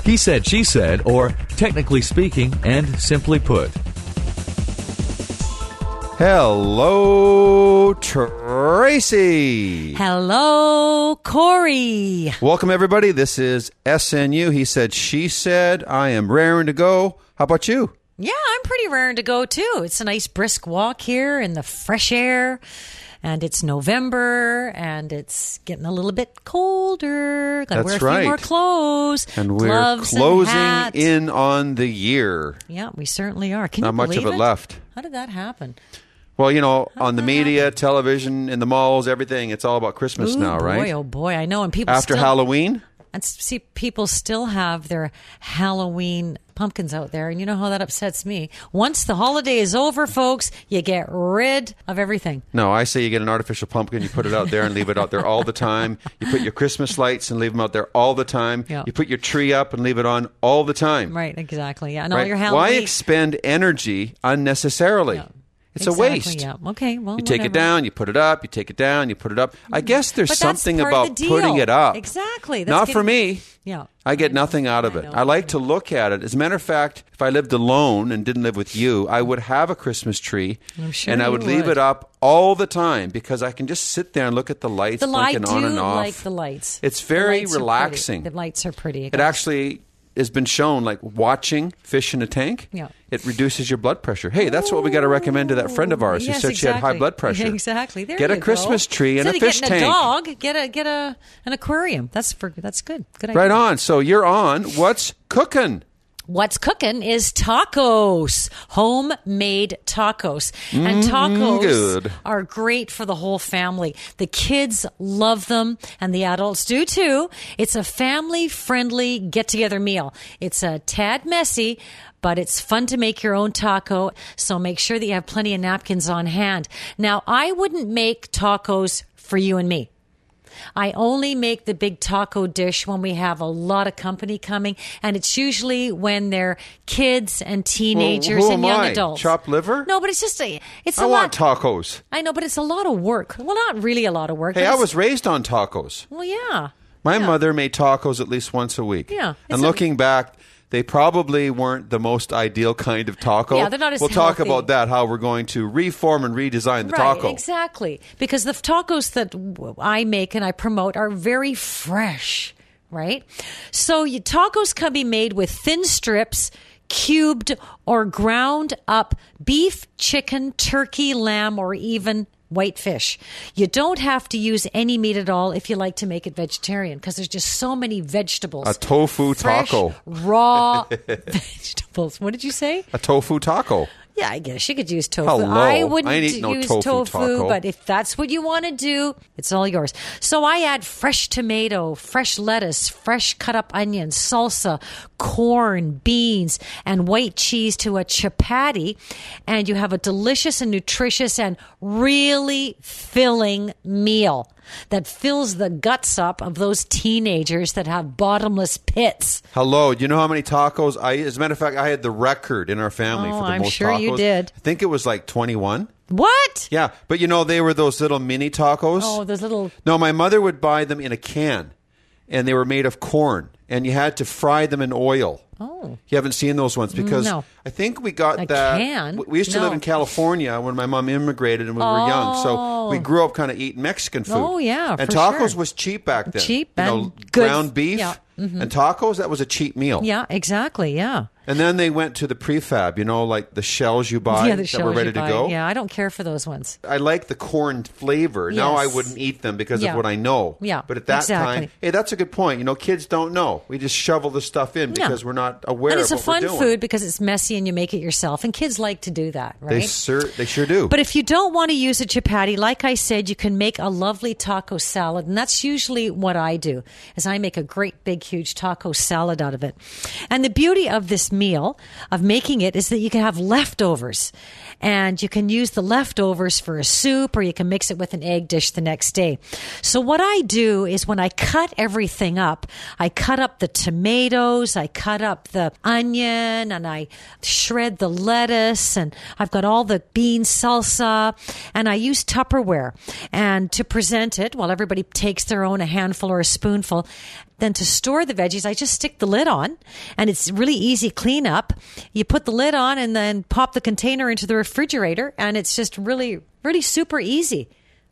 He said, she said, or technically speaking and simply put. Hello, Tracy. Hello, Corey. Welcome, everybody. This is SNU. He said, she said. I am raring to go. How about you? Yeah, I'm pretty raring to go, too. It's a nice brisk walk here in the fresh air. And it's November, and it's getting a little bit colder. Got to wear a few more clothes. And we're gloves closing and hat. in on the year. Yeah, we certainly are. Can Not you much believe of it left. How did that happen? Well, you know, on the media, television, in the malls, everything, it's all about Christmas now, right? Oh boy, I know. And people After still, Halloween? and see, people still have their Halloween pumpkins out there, and you know how that upsets me. Once the holiday is over, folks, you get rid of everything. No, I say you get an artificial pumpkin, you put it out there and leave it out there all the time. You put your Christmas lights and leave them out there all the time. Yeah. You put your tree up and leave it on all the time. Right, exactly. Yeah, and Right? all your Halloween. Why expend energy unnecessarily? Yeah. It's Exactly, a waste. Yeah. Okay, well, You take it whatever. down, you put it up, you take it down, you put it up. I guess there's But that's something part of about the putting deal. it up. Exactly. Not for me. Yeah. I get nothing out of it. I like to look at it. As a matter of fact, if I lived alone and didn't live with you, I would have a Christmas tree. I'm sure and I you would leave would. it up all the time because I can just sit there and look at the lights I blinking do on and off. like the lights. It's The very lights are relaxing. pretty. The lights are pretty. It actually has been shown, like watching fish in a tank, Yeah. it reduces your blood pressure. Hey, that's what we got to recommend to that friend of ours Yes, who said she had high exactly. blood pressure. Exactly. There Get you a Christmas go. tree and Instead a of fish getting tank. a dog, get an aquarium. That's good. Good idea. Right on. So you're on. What's cooking? What's cooking is tacos, homemade tacos. And tacos good. are great for the whole family. The kids love them and the adults do too. It's a family-friendly get-together meal. It's a tad messy, but it's fun to make your own taco, so make sure that you have plenty of napkins on hand. Now, I wouldn't make tacos for you and me. I only make the big taco dish when we have a lot of company coming, and it's usually when they're kids and teenagers Well, who and am young I? adults. Chopped liver? No, but it's just it's I a want lot. tacos. I know, but it's a lot of work. Well, not really a lot of work. Hey, but I it's- was raised on tacos. Well, yeah. My mother made tacos at least once a week. Yeah. And looking back, they probably weren't the most ideal kind of taco. Yeah, they're not as We'll talk healthy. about that, how we're going to reform and redesign the Right, taco. exactly. Because the tacos that I make and I promote are very fresh, right? So tacos can be made with thin strips, cubed or ground up beef, chicken, turkey, lamb, or even white fish. You don't have to use any meat at all if you like to make it vegetarian because there's just so many vegetables. A tofu Fresh, taco. raw vegetables. What did you say? A tofu taco. Yeah, I guess you could use tofu. Hello. I wouldn't I ain't eat no use tofu taco. but if that's what you want to do, it's all yours. So I add fresh tomato, fresh lettuce, fresh cut up onions, salsa, corn, beans, and white cheese to a chapati, and you have a delicious and nutritious and really filling meal that fills the guts up of those teenagers that have bottomless pits. Hello. Do you know how many tacos as a matter of fact, I had the record in our family Oh, for the I'm most sure tacos. you did. I think it was like 21. What? Yeah, but you know, they were those little mini tacos. Oh, those little... No, my mother would buy them in a can, and they were made of corn, and you had to fry them in oil. Oh. You haven't seen those ones because No. I think we got A that. can? We used to No. live in California when my mom immigrated and we were young, so we grew up kind of eating Mexican food. Oh, yeah, and for tacos sure. was cheap back then. Cheap you know, and good. ground beef Yeah. and tacos. That was a cheap meal. Yeah, exactly. Yeah. And then they went to the prefab, you know, like the shells you buy Yeah, the that shells were you ready to buy. go. Yeah, I don't care for those ones. I like the corn flavor. Now I Yes. wouldn't eat them because Yeah. of what I know. Yeah, But at that exactly. time, hey, that's a good point. You know, kids don't know. We just shovel the stuff in Yeah. because we're not aware And it's of a what we're fun doing. food because it's messy and you make it yourself. And kids like to do that, right? They sure do. But if you don't want to use a chapati, like I said, you can make a lovely taco salad. And that's usually what I do, is I make a great big huge taco salad out of it. And the beauty of this meal, of making it, is that you can have leftovers. And you can use the leftovers for a soup, or you can mix it with an egg dish the next day. So what I do is when I cut everything up, I cut up the tomatoes, I cut up the onion, and I shred the lettuce, and I've got all the bean salsa, and I use Tupperware. And to present it, while everybody takes their own, a handful or a spoonful, then to store the veggies, I just stick the lid on, and it's really easy cleanup. You put the lid on and then pop the container into the refrigerator, and it's just really, really super easy.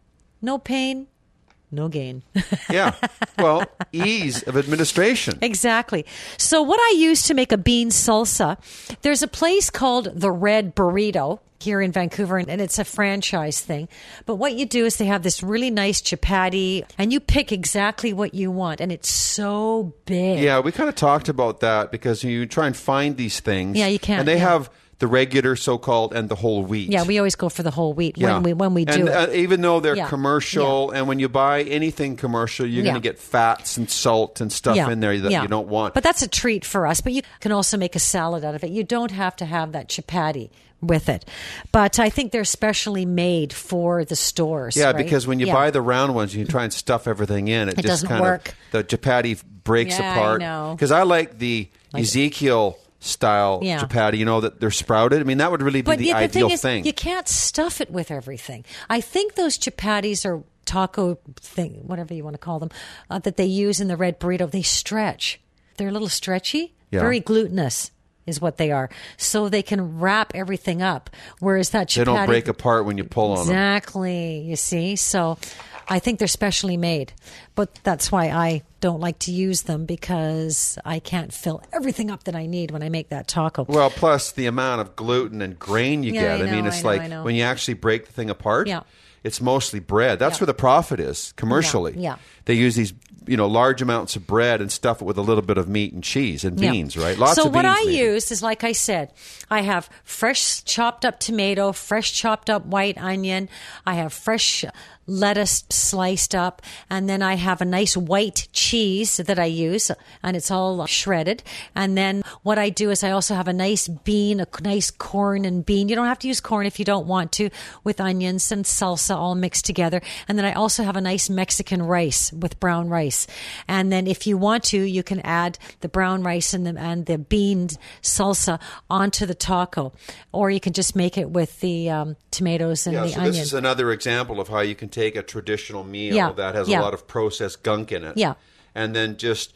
No pain, no gain. Yeah. Well, ease of administration. Exactly. So what I use to make a bean salsa, there's a place called The Red Burrito here in Vancouver, and it's a franchise thing. But what you do is they have this really nice chapati, and you pick exactly what you want, and it's so big. Yeah, we kind of talked about that because you try and find these things. Yeah, you can't. And they yeah. have the regular so-called and the whole wheat. Yeah, we always go for the whole wheat Yeah. when we do and, it. even though they're Yeah. commercial, and when you buy anything commercial, you're going to get fats and salt and stuff in there that you don't want. But that's a treat for us. But you can also make a salad out of it. You don't have to have that chapati with it. But I think they're specially made for the stores. Yeah, right? because when you buy the round ones, you try and stuff everything in. It just doesn't kind work. of, the chapati breaks Yeah, I apart. know. Because I like the Ezekiel style chapati, that they're sprouted. I mean, that would really be the ideal thing. You can't stuff it with everything. I think those chapatis or taco thing, whatever you want to call them, that they use in the Red Burrito, they stretch. They're a little stretchy, very glutinous is what they are. So they can wrap everything up. Whereas that chapati... They don't break apart when you pull on them. Exactly, you see? So I think they're specially made. But that's why I don't like to use them, because I can't fill everything up that I need when I make that taco. Well, plus the amount of gluten and grain you get. I mean, it's I know. when you actually break the thing apart, Yeah. it's mostly bread. That's where the profit is commercially. Yeah. They use these, large amounts of bread and stuff it with a little bit of meat and cheese and beans, right? Lots so of beans. So what I maybe. use is, like I said, I have fresh chopped up tomato, fresh chopped up white onion. I have fresh lettuce sliced up, and then I have a nice white cheese that I use, and it's all shredded. And then what I do is I also have a nice bean, a nice corn and bean. You don't have to use corn if you don't want to, with onions and salsa all mixed together. And then I also have a nice Mexican rice with brown rice. And then if you want to, you can add the brown rice and the bean salsa onto the taco, or you can just make it with the tomatoes and the so onion. This is another example of how you can take a traditional meal that has a lot of processed gunk in it, and then just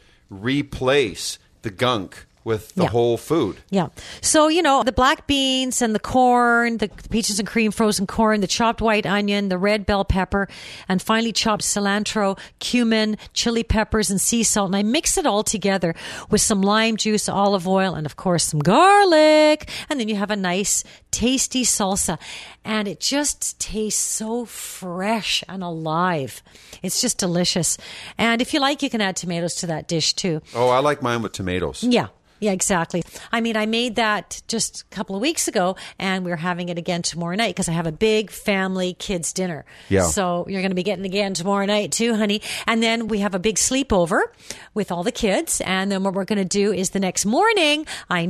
replace the gunk with the whole food. Yeah. So, the black beans and the corn, the peaches and cream frozen corn, the chopped white onion, the red bell pepper, and finely chopped cilantro, cumin, chili peppers, and sea salt. And I mix it all together with some lime juice, olive oil, and of course some garlic. And then you have a nice, tasty salsa. And it just tastes so fresh and alive. It's just delicious. And if you like, you can add tomatoes to that dish too. Oh, I like mine with tomatoes. Yeah. Yeah, exactly. I mean, I made that just a couple of weeks ago, and we're having it again tomorrow night because I have a big family kids dinner. Yeah. So you're going to be getting it again tomorrow night too, honey. And then we have a big sleepover with all the kids. And then what we're going to do is the next morning,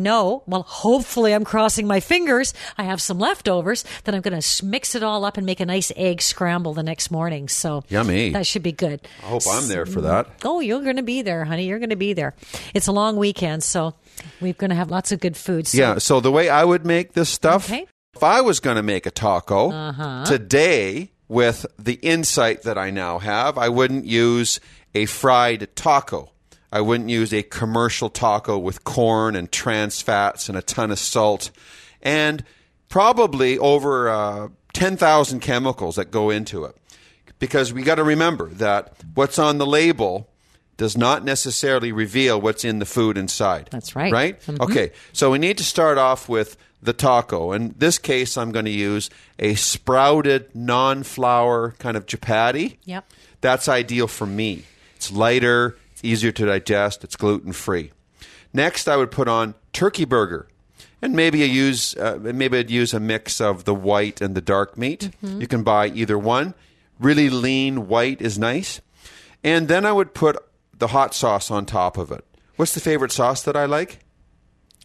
hopefully I'm crossing my fingers, I have some leftovers, then I'm going to mix it all up and make a nice egg scramble the next morning. So yummy. That should be good. I hope I'm there for that. Oh, you're going to be there, honey. You're going to be there. It's a long weekend, so we're going to have lots of good food. So the way I would make this stuff, if I was going to make a taco today with the insight that I now have, I wouldn't use a fried taco. I wouldn't use a commercial taco with corn and trans fats and a ton of salt and probably over 10,000 chemicals that go into it. Because we got to remember that what's on the label does not necessarily reveal what's in the food inside. That's right. Right? Mm-hmm. Okay, so we need to start off with the taco. In this case, I'm going to use a sprouted, non-flour kind of chapati. Yep. That's ideal for me. It's lighter, it's easier to digest, it's gluten-free. Next, I would put on turkey burger. And maybe I'd use a mix of the white and the dark meat. Mm-hmm. You can buy either one. Really lean white is nice. And then I would put the hot sauce on top of it. What's the favorite sauce that I like?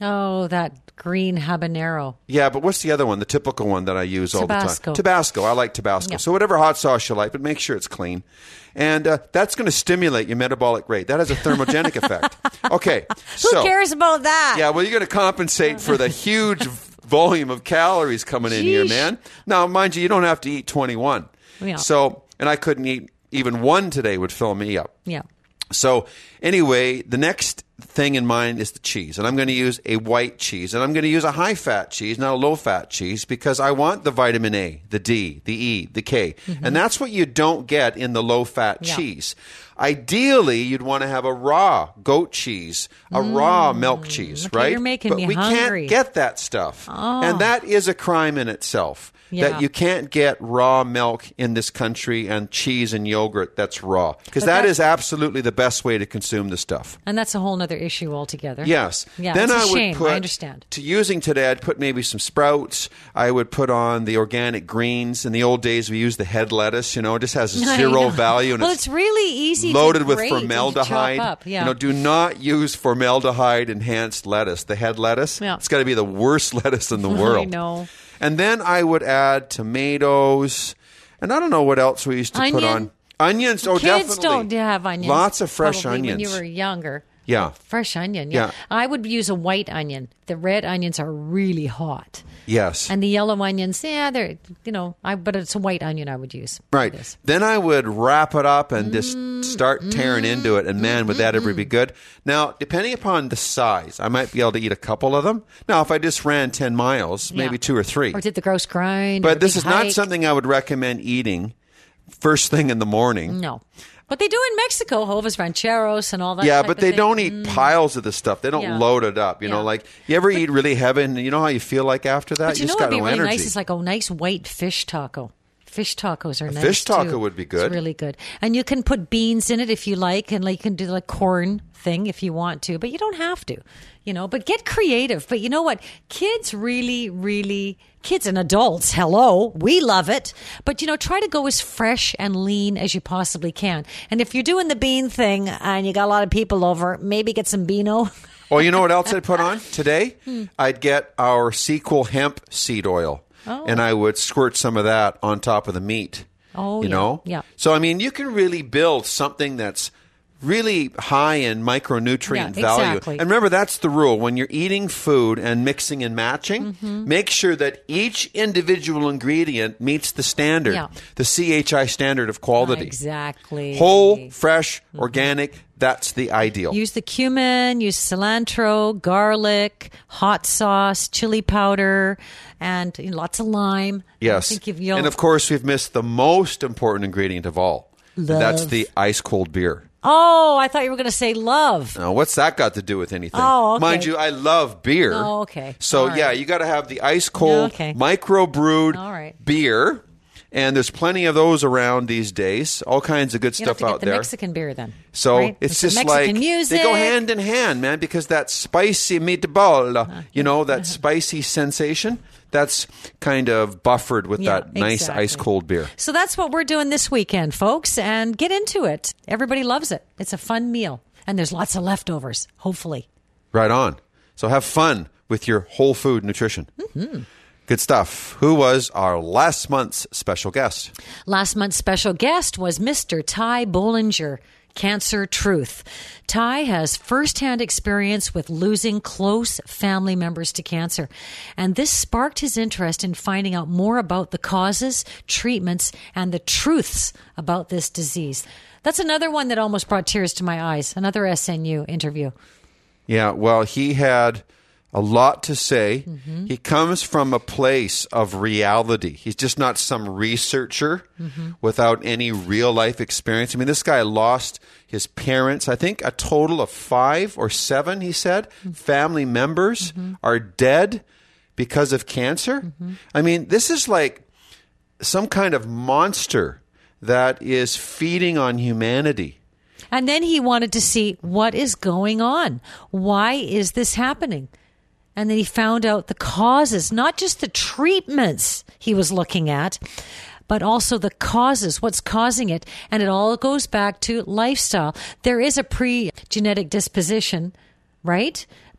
Oh, that green habanero. Yeah, but what's the other one? The typical one that I use all the Tabasco. time. Tabasco. I like Tabasco. Yeah. So whatever hot sauce you like, but make sure it's clean. And that's going to stimulate your metabolic rate. That has a thermogenic effect. Okay. Who cares about that? Yeah, well, you're going to compensate for the huge volume of calories coming in here, man. Now, mind you don't have to eat 21. Yeah. So, and I couldn't eat even one today would fill me up. Yeah. So anyway, the next thing in mind is the cheese. And I'm going to use a white cheese. And I'm going to use a high-fat cheese, not a low-fat cheese, because I want the vitamin A, the D, the E, the K. Mm-hmm. And that's what you don't get in the low-fat cheese. Ideally, you'd want to have a raw goat cheese, a raw milk cheese, okay, right? You're making but me we hungry. can't get that stuff. Oh. And that is a crime in itself. Yeah. That you can't get raw milk in this country and cheese and yogurt that's raw. Because that is absolutely the best way to consume the stuff. And that's a whole other issue altogether. Yes. Yeah, then it's a I would shame. put, I understand. To using today, I'd put maybe some sprouts. I would put on the organic greens. In the old days, we used the head lettuce. You know, it just has zero value. And well, it's really easy loaded to with grate formaldehyde. and chop up. Yeah. You know, do not use formaldehyde enhanced lettuce. The head lettuce. Yeah. It's got to be the worst lettuce in the world. I know. And then I would add tomatoes, and I don't know what else we used to put on. Onions, Kids definitely. don't have onions. Lots of fresh probably onions. When you were younger. Yeah. Fresh onion, yeah. Yeah. I would use a white onion. The red onions are really hot. Yes. And the yellow onions, they're, but it's a white onion I would use. Right. Then I would wrap it up and just start tearing into it. And man, would that ever be good. Now, depending upon the size, I might be able to eat a couple of them. Now, if I just ran 10 miles, maybe 2 or 3. Or did the gross grind. But this is not something I would recommend eating first thing in the morning. No. But they do in Mexico, Hovas Rancheros and all that. Yeah, but they don't eat piles of the stuff. They don't load it up. You know, like you ever eat really heavy and you know how you feel like after that? But you know just what got would be no really energy. nice is like a nice white fish taco. Fish tacos are nice. Fish taco too. would be good. It's really good. And you can put beans in it if you like, and like you can do like corn thing if you want to, but you don't have to, but get creative. But you know what? Kids really, kids and adults, hello, we love it. But, try to go as fresh and lean as you possibly can. And if you're doing the bean thing and you got a lot of people over, maybe get some Beano. Well, you know what else I'd put on today? I'd get our Sequel hemp seed oil. Oh. And I would squirt some of that on top of the meat. Oh, you know? Yeah. So, I mean, you can really build something that's really high in micronutrient value. Exactly. And remember, that's the rule. When you're eating food and mixing and matching, make sure that each individual ingredient meets the standard, the CHI standard of quality. Exactly. Whole, fresh, organic, that's the ideal. Use the cumin, use cilantro, garlic, hot sauce, chili powder, and lots of lime. Yes. I think you'll... And of course, we've missed the most important ingredient of all. Love. That's the ice cold beer. Oh, I thought you were going to say love. Now, what's that got to do with anything? Oh, okay. Mind you, I love beer. Oh, okay. So, All yeah, right. you got to have the ice cold, Okay. microbrewed All right. beer. And there's plenty of those around these days. All kinds of good You have stuff to get out the there. Mexican beer then. So right? it's Some just Mexican like music. they go hand in hand, man, because that spicy meatball, that spicy sensation, that's kind of buffered with that nice exactly. ice cold beer. So that's what we're doing this weekend, folks, and get into it. Everybody loves it. It's a fun meal, and there's lots of leftovers, hopefully. Right on. So have fun with your whole food nutrition. Good stuff. Who was our last month's special guest? Last month's special guest was Mr. Ty Bollinger, Cancer Truth. Ty has firsthand experience with losing close family members to cancer, and this sparked his interest in finding out more about the causes, treatments, and the truths about this disease. That's another one that almost brought tears to my eyes, another SNU interview. Yeah, well, he had a lot to say. He comes from a place of reality. He's just not some researcher without any real life experience. I mean, this guy lost his parents. I think a total of 5 or 7, he said, family members are dead because of cancer. I mean, this is like some kind of monster that is feeding on humanity. And then he wanted to see what is going on. Why is this happening? And then he found out the causes, not just the treatments he was looking at, but also the causes, what's causing it. And it all goes back to lifestyle. There is a pre-genetic disposition, right?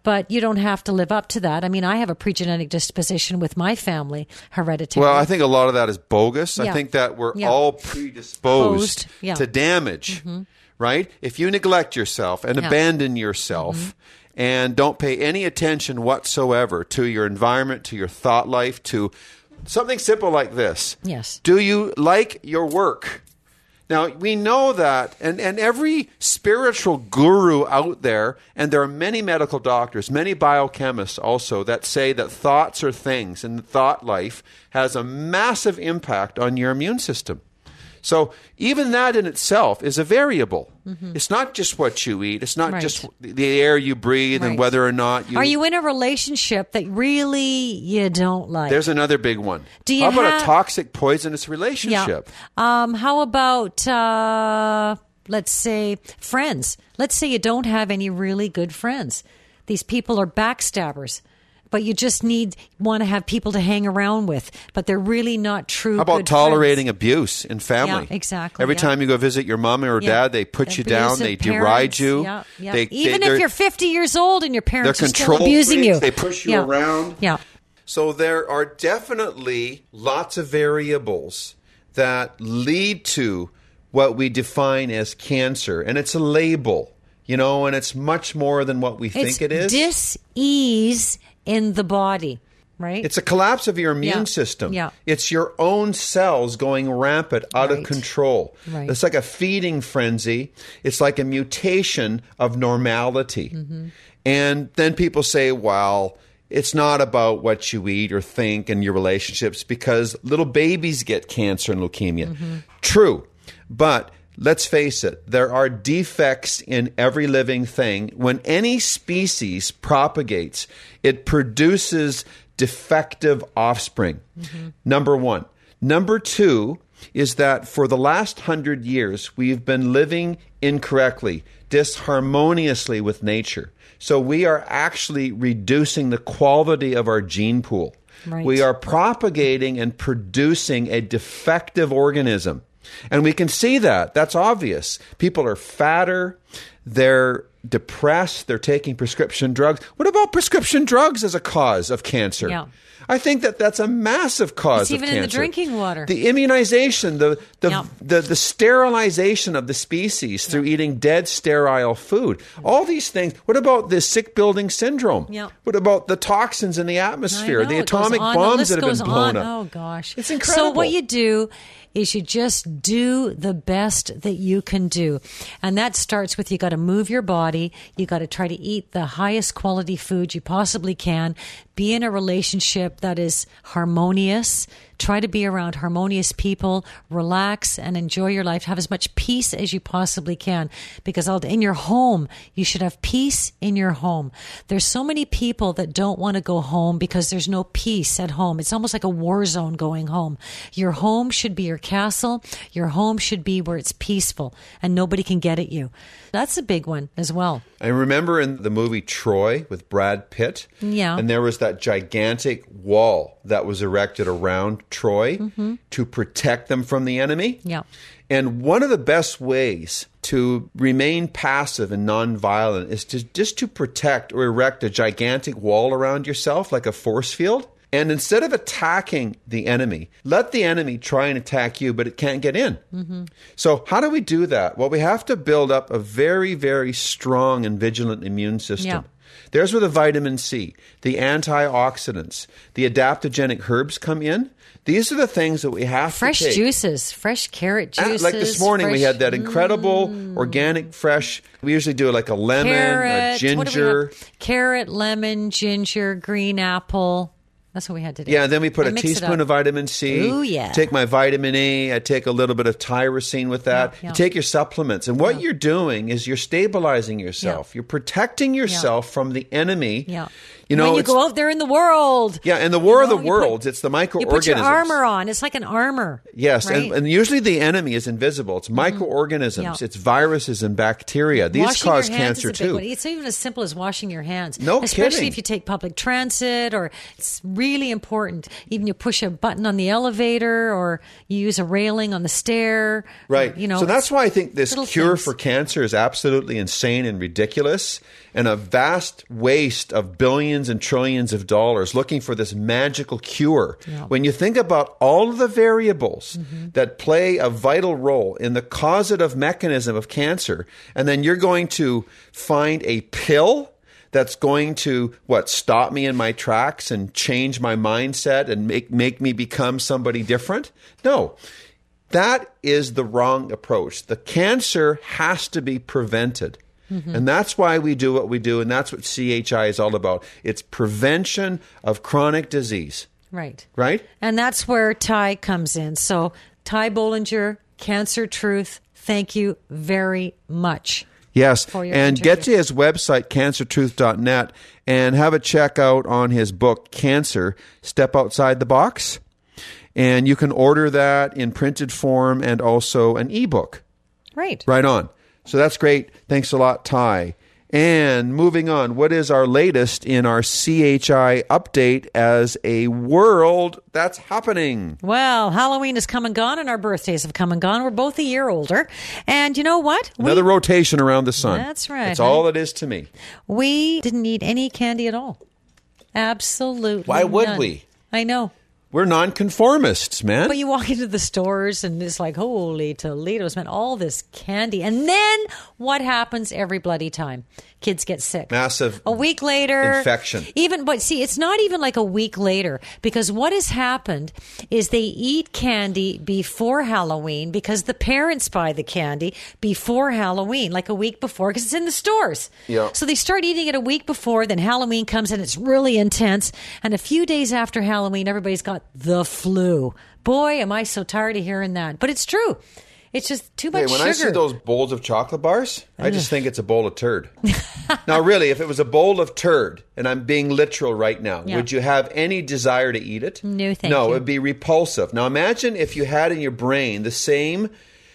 but you don't have to live up to that. I mean, I have a pregenetic disposition with my family, hereditary. Well, I think a lot of that is bogus. Yeah. I think that we're Yeah. all predisposed Yeah. to damage, right? If you neglect yourself and abandon yourself and don't pay any attention whatsoever to your environment, to your thought life, to something simple like this. Yes. Do you like your work? Now, we know that, and every spiritual guru out there, and there are many medical doctors, many biochemists also, that say that thoughts are things, and the thought life has a massive impact on your immune system. So even that in itself is a variable. It's not just what you eat. It's not just the air you breathe and whether or not you... Are you in a relationship that really you don't like? There's another big one. Do you How about have- a toxic, poisonous relationship? How about, let's say, friends? Let's say you don't have any really good friends. These people are backstabbers. But you just want to have people to hang around with, but they're really not true. How about good tolerating friends. abuse in family? Yeah, exactly. Every time you go visit your mom or dad, they put you down, they deride you. Yeah, yeah. They, Even if you're 50 years old and your parents they're are still control abusing freaks, you. they push you around. Yeah. So there are definitely lots of variables that lead to what we define as cancer, and it's a label, and it's much more than what we think it is. Dis-ease in the body, right? It's a collapse of your immune system. Yeah. It's your own cells going rampant, out of control. Right. It's like a feeding frenzy. It's like a mutation of normality. And then people say, well, it's not about what you eat or think and your relationships because little babies get cancer and leukemia. True. But let's face it, there are defects in every living thing. When any species propagates, it produces defective offspring. Number one. Number two is that for the last 100 years, we've been living incorrectly, disharmoniously with nature. So we are actually reducing the quality of our gene pool. Right. We are propagating and producing a defective organism. And we can see that. That's obvious. People are fatter. They're depressed. They're taking prescription drugs. What about prescription drugs as a cause of cancer? Yeah. I think that's a massive cause of even cancer. in the drinking water. The immunization, the sterilization of the species through eating dead, sterile food. All these things. What about the sick building syndrome? Yeah. What about the toxins in the atmosphere, the atomic bombs that have been blown up? Oh, gosh. It's incredible. So what you do is you just do the best that you can do. And that starts with you got to move your body. You got to try to eat the highest quality food you possibly can. Be in a relationship that is harmonious. Try to be around harmonious people. Relax and enjoy your life. Have as much peace as you possibly can. Because in your home, you should have peace in your home. There's so many people that don't want to go home because there's no peace at home. It's almost like a war zone going home. Your home should be your castle. Your home should be where it's peaceful and nobody can get at you. That's a big one as well. I remember in the movie Troy with Brad Pitt, and there was that gigantic wall that was erected around Troy to protect them from the enemy. Yeah. And one of the best ways to remain passive and nonviolent is just to protect or erect a gigantic wall around yourself like a force field. And instead of attacking the enemy, let the enemy try and attack you, but it can't get in. So how do we do that? Well, we have to build up a very, very strong and vigilant immune system. Yeah. There's where the vitamin C, the antioxidants, the adaptogenic herbs come in. These are the things that we have fresh to take. Juices, fresh carrot juices. Like this morning, we had that incredible organic, fresh. We usually do like a lemon, a ginger. Carrot, lemon, ginger, green apple. That's what we had today. Yeah, and then we put a teaspoon of vitamin C. Ooh, yeah. Take my vitamin A. I take a little bit of tyrosine with that. Yeah. You take your supplements. And what you're doing is you're stabilizing yourself. Yeah. You're protecting yourself from the enemy. Yeah. You know, when you go out there in the world. Yeah, in the war of the worlds, it's the microorganisms. You put your armor on. It's like an armor. Yes, right? and usually the enemy is invisible. It's microorganisms. Yeah. It's viruses and bacteria. These washing cause your hands cancer is a big too. one. It's even as simple as washing your hands. No Especially kidding. if you take public transit or it's really really important. Even you push a button on the elevator or you use a railing on the stair. Right. So that's why I think this cure things for cancer is absolutely insane and ridiculous, and a vast waste of billions and trillions of dollars looking for this magical cure. Yeah. When you think about all of the variables that play a vital role in the causative mechanism of cancer, and then you're going to find a pill that's going to, stop me in my tracks and change my mindset and make me become somebody different? No. That is the wrong approach. The cancer has to be prevented. And that's why we do what we do, and that's what CHI is all about. It's prevention of chronic disease. Right. Right? And that's where Ty comes in. So, Ty Bollinger, Cancer Truth, thank you very much. Yes, and interview. Get to his website, cancertruth.net, and have a check out on his book, Cancer, Step Outside the Box. And you can order that in printed form and also an ebook. Right. Right on. So that's great. Thanks a lot, Ty. And moving on, what is our latest in our CHI update as a world that's happening? Well, Halloween has come and gone, and our birthdays have come and gone. We're both a year older. And you know what? Another rotation around the sun. That's right. That's all it is to me. We didn't eat any candy at all. Absolutely Why would none. we? I know. We're nonconformists, man. But you walk into the stores and it's like, holy Toledo's, man, all this candy. And then what happens every bloody time? Kids get sick. Massive a week later. infection. But see, it's not even like a week later, because what has happened is they eat candy before Halloween because the parents buy the candy before Halloween, like a week before, because it's in the stores. Yeah. So they start eating it a week before, then Halloween comes and it's really intense. And a few days after Halloween, everybody's got the flu. Boy, am I so tired of hearing that. But it's true. It's just too much when sugar. I see those bowls of chocolate bars, I just think it's a bowl of turd. Now, really, if it was a bowl of turd, and I'm being literal right now, would you have any desire to eat it? No, thank you. No, it would be repulsive. Now, imagine if you had in your brain the same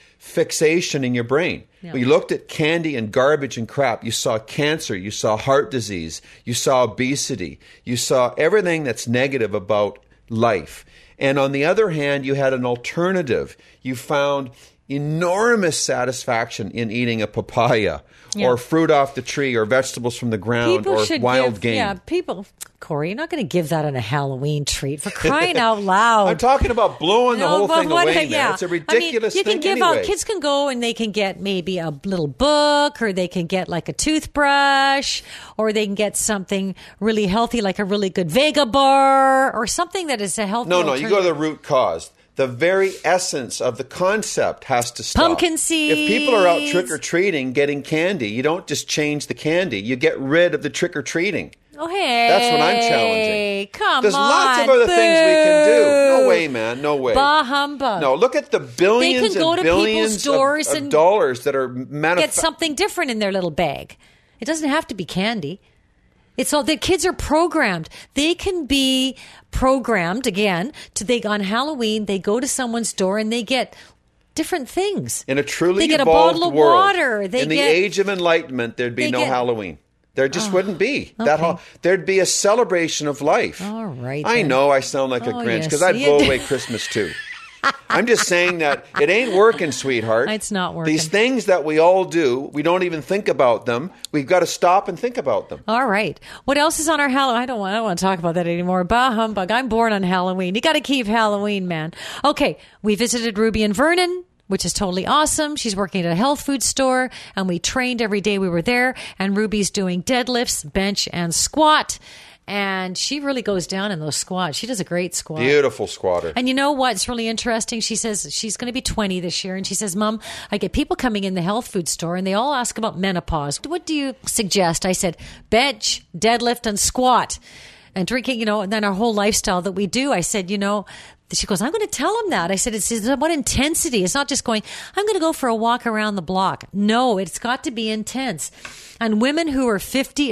fixation in your brain. Yeah. When you looked at candy and garbage and crap, you saw cancer, you saw heart disease, you saw obesity, you saw everything that's negative about life. And on the other hand, you had an alternative. You found enormous satisfaction in eating a papaya or fruit off the tree or vegetables from the ground or wild game. Yeah, people, Corey, you're not going to give that on a Halloween treat, for crying out loud. I'm talking about blowing the whole thing away, man. It's a ridiculous you can thing give anyway. out, kids can go and they can get maybe a little book, or they can get like a toothbrush, or they can get something really healthy like a really good Vega bar or something that is a healthy alternative. You go to the root cause. The very essence of the concept has to stop. Pumpkin seeds. If people are out trick-or-treating getting candy, you don't just change the candy. You get rid of the trick-or-treating. Oh, hey. That's what I'm challenging. Come There's on. lots of other things we can do. No way, man. No way. Bah humbug. No, look at the billions they can go and to billions people's doors of and dollars that are get something different in their little bag. It doesn't have to be candy. It's all the kids are programmed. They can be programmed again on Halloween. They go to someone's door and they get different things. In a truly they get evolved a bottle of world, water. in the age of enlightenment, there'd be no Halloween. There just wouldn't be. Okay. There'd be a celebration of life. All right. I know I sound like a Grinch because I'd blow away Christmas too. I'm just saying that it ain't working, sweetheart. It's not working. These things that we all do, we don't even think about them. We've got to stop and think about them. All right. What else is on our Halloween? I don't want to talk about that anymore. Bah humbug. I'm born on Halloween. You got to keep Halloween, man. Okay. We visited Ruby and Vernon, which is totally awesome. She's working at a health food store, and we trained every day we were there. And Ruby's doing deadlifts, bench, and squat. And she really goes down in those squats. She does a great squat. Beautiful squatter. And you know what's really interesting? She says she's going to be 20 this year. And she says, Mom, I get people coming in the health food store and they all ask about menopause. What do you suggest? I said, bench, deadlift, and squat. And drinking, and then our whole lifestyle that we do. I said, she goes, I'm going to tell them that. I said, it's about intensity. It's not just going, I'm going to go for a walk around the block. No, it's got to be intense. And women who are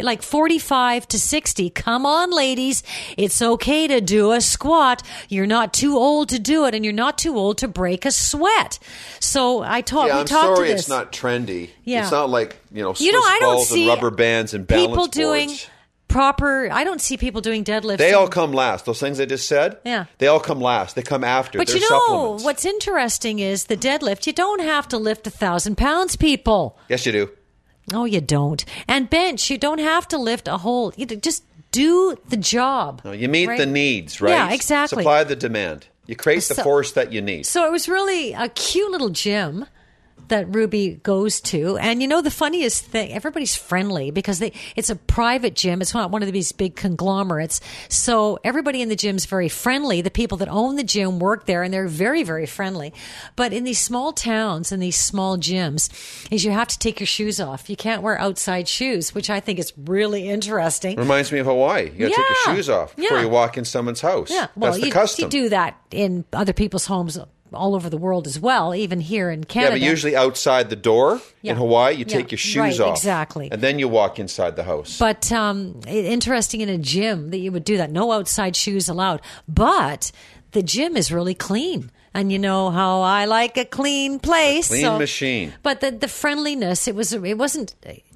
45 to 60, come on, ladies. It's okay to do a squat. You're not too old to do it, and you're not too old to break a sweat. So we talked to this. I'm sorry it's not trendy. Yeah. It's not like, Swiss I don't balls see and rubber bands and balance people boards. doing proper. I don't see people doing deadlifts. They all come last. Those things I just said, yeah, they all come last. They come after. But They're you know, supplements. what's interesting is the deadlift. You don't have to lift 1,000 pounds, people. Yes, you do. Oh, you don't. And bench, you don't have to lift a whole. You just do the job. No, you meet the needs, right? Yeah, exactly. Supply the demand. You create the force that you need. So it was really a cute little gym that Ruby goes to. And you know, the funniest thing, everybody's friendly because it's a private gym. It's not one of these big conglomerates. So everybody in the gym's very friendly. The people that own the gym work there and they're very, very friendly. But in these small towns and these small gyms is you have to take your shoes off. You can't wear outside shoes, which I think is really interesting. Reminds me of Hawaii. You got to take your shoes off before you walk in someone's house. Yeah. Well, that's the custom. You do that in other people's homes all over the world as well, even here in Canada. Yeah, but usually outside the door in Hawaii, you take your shoes off. Exactly. And then you walk inside the house. But interesting in a gym that you would do that. No outside shoes allowed. But the gym is really clean. And you know how I like a clean place. Clean machine. But the friendliness, it wasn't,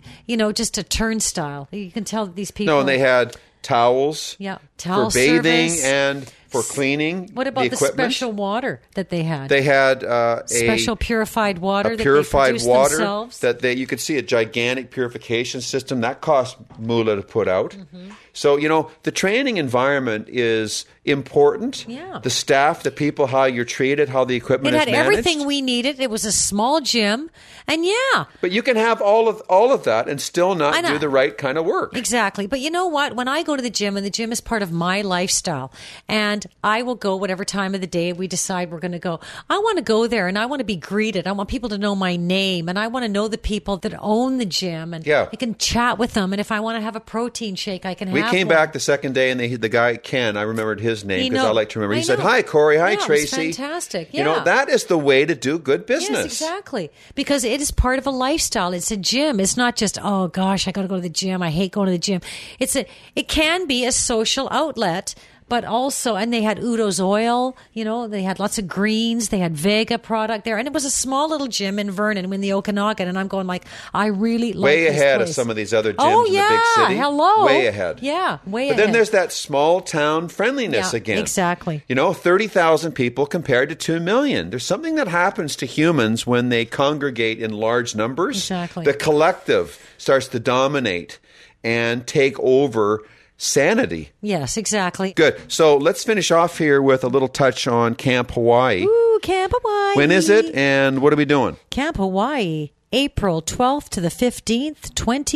just a turnstile. You can tell that these people... No, and they had towels towel for bathing service. And for cleaning. What about the special water that they had? They had special purified water. Purified that they water themselves. That you could see a gigantic purification system that cost moolah to put out. Mm-hmm. So the training environment is important. Yeah. The staff, the people, how you're treated, how the equipment is managed. It had everything we needed. It was a small gym, and But you can have all of that and still not do the right kind of work. Exactly. But you know what? When I go to the gym, and the gym is part of my lifestyle, and I will go whatever time of the day we decide we're going to go. I want to go there, and I want to be greeted. I want people to know my name, and I want to know the people that own the gym, and I can chat with them. And if I want to have a protein shake, I can have We came back the second day, and the guy, Ken, I remembered his name because I like to remember. He said, "Hi, Corey. Hi, Tracy." It was fantastic. Yeah. That is the way to do good business. Yes, exactly. Because it is part of a lifestyle. It's a gym. It's not just, oh gosh, I got to go to the gym. I hate going to the gym. It can be a social outlet. But also, and they had Udo's oil, they had lots of greens, they had Vega product there. And it was a small little gym in Vernon, in the Okanagan. And I'm going like, I really like way this ahead place. of some of these other gyms in the big city. Hello. Way ahead. Yeah, way ahead. But then there's that small town friendliness again. Exactly. 30,000 people compared to 2 million. There's something that happens to humans when they congregate in large numbers. Exactly. The collective starts to dominate and take over sanity. Yes, exactly. Good. So let's finish off here with a little touch on Camp Hawaii. Ooh, Camp Hawaii. When is it and what are we doing? Camp Hawaii, April 12th to the 15th,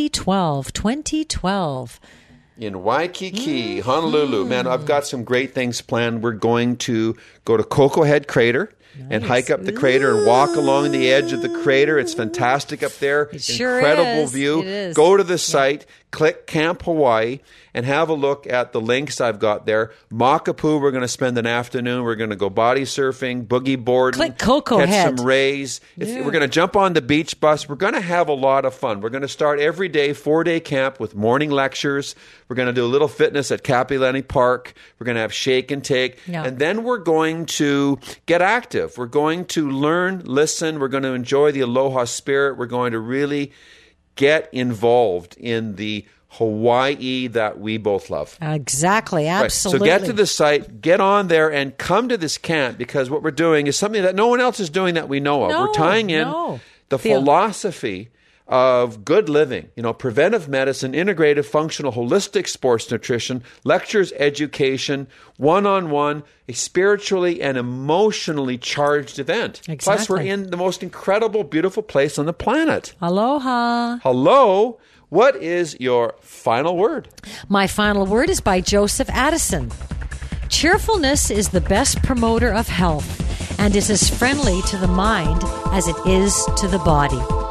2012. In Waikiki, Honolulu. Man, I've got some great things planned. We're going to go to Coco Head Crater. Nice. And hike up the crater and walk along the edge of the crater. It's fantastic up there. It sure Incredible is. view. It is. Go to the site, click Camp Hawaii, and have a look at the links I've got there. Makapu, we're going to spend an afternoon. We're going to go body surfing, boogie boarding. Click Coco catch Head. some rays. We're going to jump on the beach bus. We're going to have a lot of fun. We're going to start every day, 4-day camp with morning lectures. We're going to do a little fitness at Kapilani Park. We're going to have shake and take. Yeah. And then we're going to get active. We're going to learn, listen. We're going to enjoy the aloha spirit. We're going to really get involved in the Hawaii that we both love. Exactly. Absolutely. Right. So get to the site, get on there, and come to this camp because what we're doing is something that no one else is doing that we know of. We're tying in the philosophy of good living, preventive medicine, integrative, functional, holistic sports nutrition, lectures, education, one-on-one, a spiritually and emotionally charged event. Exactly. Plus, we're in the most incredible, beautiful place on the planet. Aloha. Hello. What is your final word? My final word is by Joseph Addison. Cheerfulness is the best promoter of health and is as friendly to the mind as it is to the body.